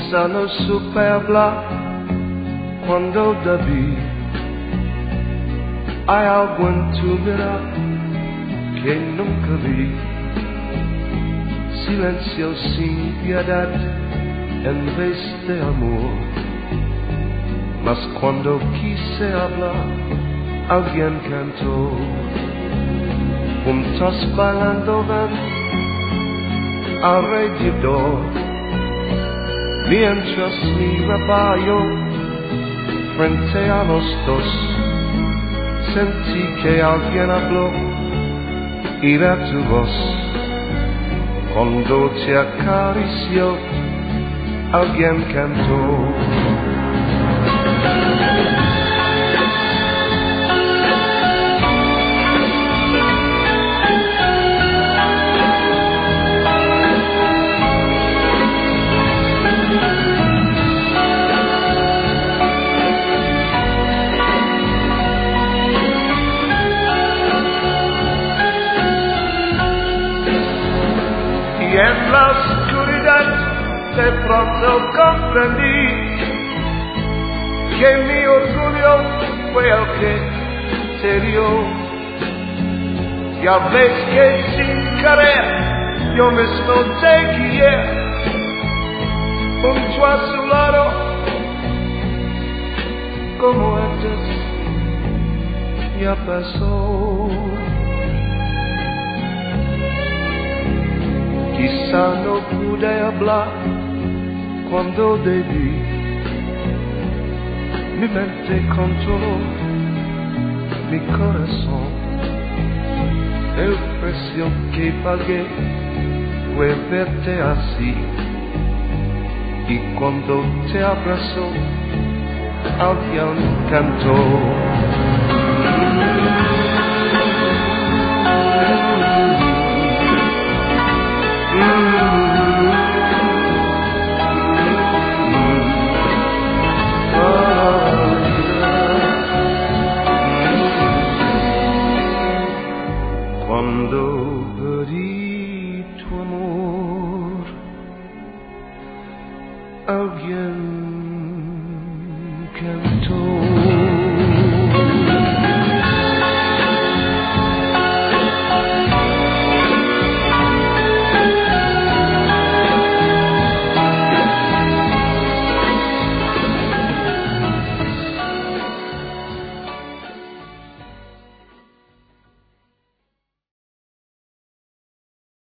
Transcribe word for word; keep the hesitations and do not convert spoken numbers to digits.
chissà lo superbla quando David hai algo in tu mirà che non capì, silenzio sin piedad en vez de amor, mas cuando quise hablar alguien cantó, juntos bailando ven alrededor, mientras mi rebaño frente a los dos sentí que alguien habló y era tu voz. Cuando te acarició alguien cantó. Y en la oscuridad de pronto comprendí que mi orgullo fue el que te dio. Ya ves que sin querer yo mismo te guié junto a su lado, como antes ya pasó. Quizá no pude hablar cuando debí, mi mente controló mi corazón. El precio que pagué fue verte así, y cuando te abrazó alguien cantó. Cuando perdí tu amor, alguien cantó.